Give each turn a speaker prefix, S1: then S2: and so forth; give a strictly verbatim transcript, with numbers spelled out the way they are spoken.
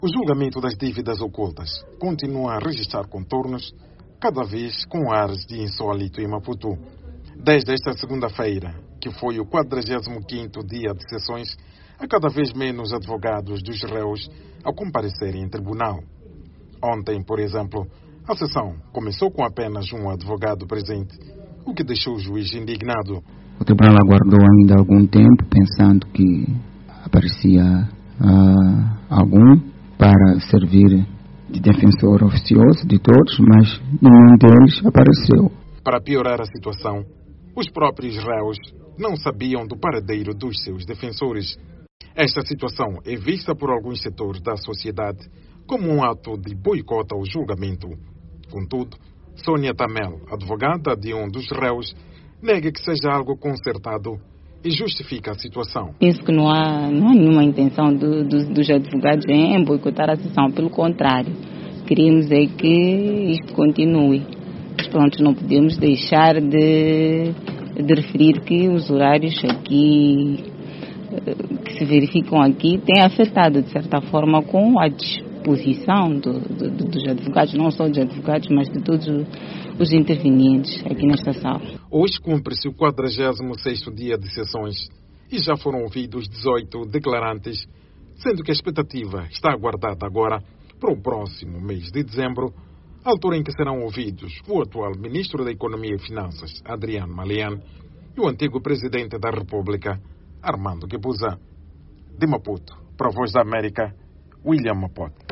S1: O julgamento das dívidas ocultas continua a registrar contornos, cada vez com ares de insólito em Maputo. Desde esta segunda-feira, que foi o quadragésimo quinto dia de sessões, há cada vez menos advogados dos réus a comparecerem em tribunal. Ontem, por exemplo, a sessão começou com apenas um advogado presente, o que deixou o juiz indignado.
S2: O tribunal aguardou ainda algum tempo, pensando que aparecia uh, algum para servir de defensor oficioso de todos, mas nenhum deles apareceu.
S1: Para piorar a situação, os próprios réus não sabiam do paradeiro dos seus defensores. Esta situação é vista por alguns setores da sociedade como um ato de boicote ao julgamento. Contudo, Sônia Tamel, advogada de um dos réus, nega que seja algo consertado e justifica a situação.
S3: Penso que não há, não há nenhuma intenção do, do, dos advogados em boicotar a sessão, pelo contrário. Queremos é que isto continue. Mas pronto, não podemos deixar de, de referir que os horários aqui, que se verificam aqui, têm afetado, de certa forma, com a disposição do, do, dos advogados, não só dos advogados, mas de todos os intervenientes aqui nesta sala.
S1: Hoje cumpre-se o quadragésimo sexto dia de sessões e já foram ouvidos dezoito declarantes, sendo que a expectativa está aguardada agora para o próximo mês de dezembro, altura em que serão ouvidos o atual Ministro da Economia e Finanças, Adriano Malian, e o antigo Presidente da República, Armando Guebuza. De Maputo, para a Voz da América, William Mapote.